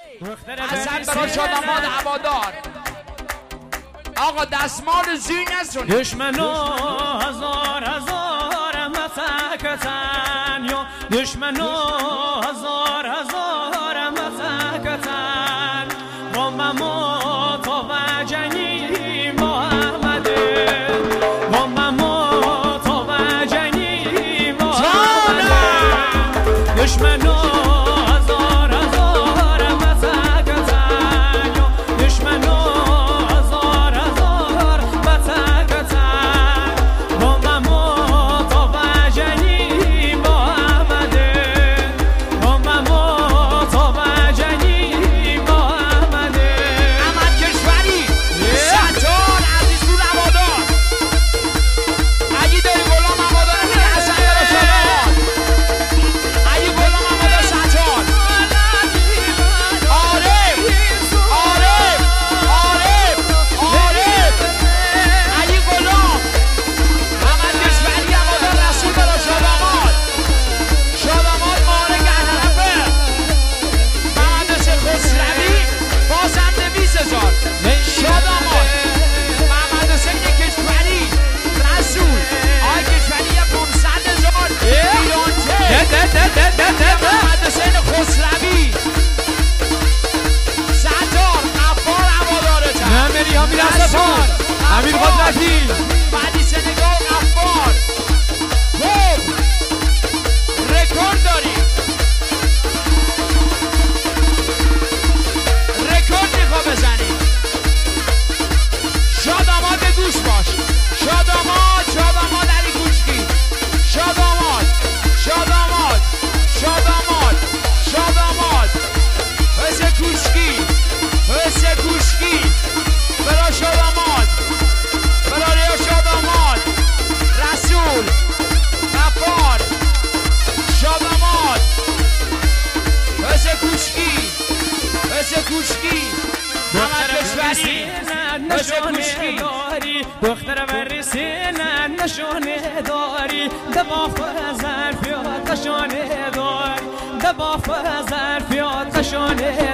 حسن برای شاداماد هوادار. آقا دستمال زی نزونی دشمنو هزار هزار مسکتن یا دشمنو هزار هزار مسکتن با ممات و جنی محمده با ممات و جنی محمده دشمنو هزار هزار مسکتن یا دشمنو امیر قدرتی بعدی سنگال افبار خوب رکورد داریم رکورد میخوا بزنیم شاداماد گوش باش شاداماد شاداماد علی گوشکی شاداماد شاداماد شاداماد شاداماد حسه گوشکی حسه گوشکی برا شاداماد برای شاداماد رسول غفار شاداماد حسه کوشکی حسه کوشکی محمد کشوری حسه کوشکی دختر برسینه نشونه داری دبا فزر فیات نشونه داری دبا فزر فیات نشونه